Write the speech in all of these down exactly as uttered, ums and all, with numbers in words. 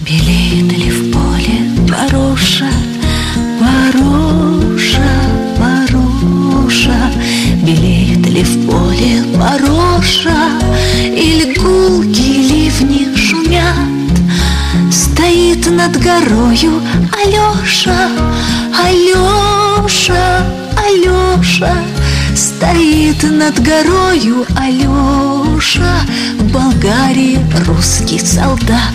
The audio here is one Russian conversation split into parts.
Белеет ли в поле пороша, пороша, пороша? Белеет ли в поле пороша, или гулки ливни шумят? Стоит над горою Алеша, Алеша, Алеша. Стоит над горою Алеша, в Болгарии русский солдат.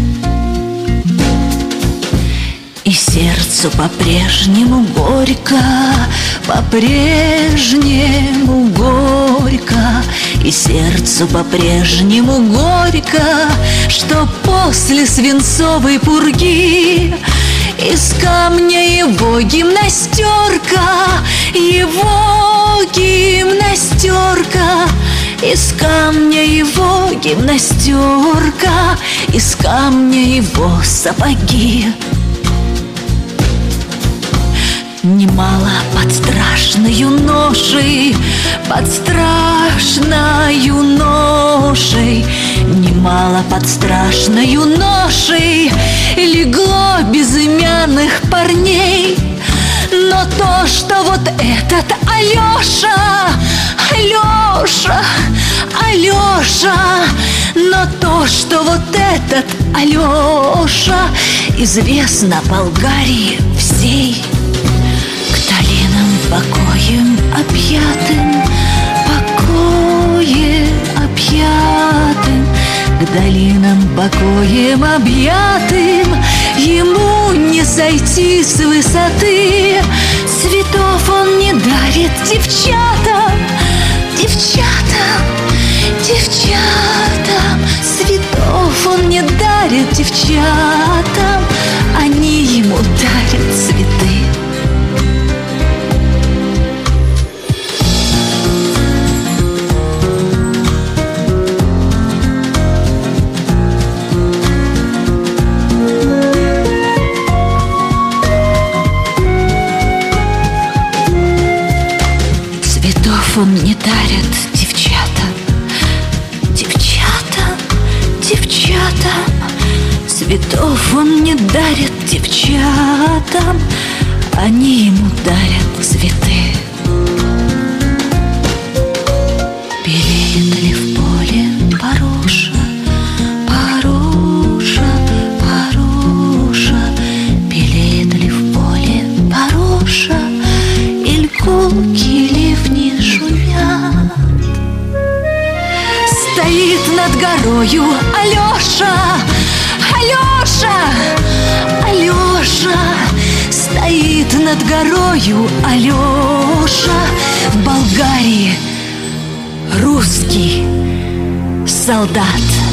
И сердцу по-прежнему горько, по-прежнему горько. И сердцу по-прежнему горько, что после свинцовой пурги из камня его гимнастерка, его гимнастерка. Из камня его гимнастерка, из камня его сапоги. Немало под страшною ношей, под страшною ношей, немало под страшною ношей легло безымянных парней. Но то, что вот этот Алеша, Алеша, Алеша, но то, что вот этот Алеша известно Болгарии всей. Покоем объятым, покоем объятым, к долинам покоем объятым ему не сойти с высоты. Цветов он не дарит девчатам, девчатам, девчатам. Цветов он не дарит девчатам, они ему дарят цветы. Он не дарит девчатам, девчатам, девчатам. Цветов он не дарит девчатам, они ему дарят цветы. Белеет ли в поле пороша, пороша, пороша? Белеет ли в поле пороша, иль гулки ливни шумят? Стоит над горою Алеша, Алеша, Алеша. Стоит над горою Алеша, в Болгарии русский солдат.